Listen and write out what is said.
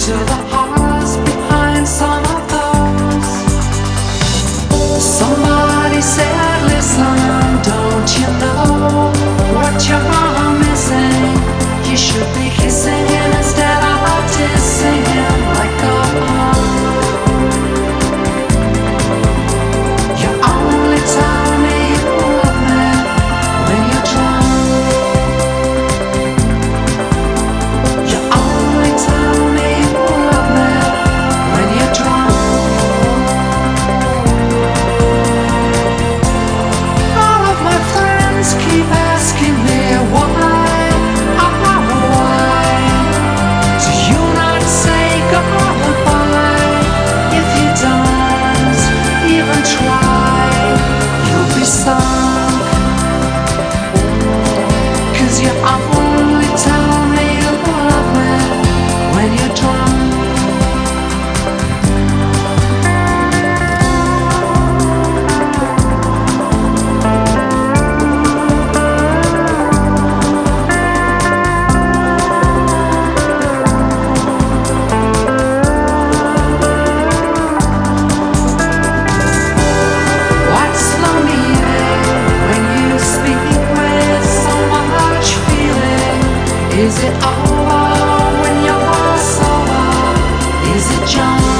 to the hearts behind some of those. Somebody said, listen, don't you know what you're missing? You should be kissing him instead of dissing him like a you only tell me you love me when you're drunk. You only tell me you love me when you're drunk. All of my friends keep asking me why do you not say goodbye? If you don't even try, you'll be sunk. 'Cause you only tell me you love me when you're drunk. What's the meaning when you speak with so much feeling? Is it over when you're sober? Is it just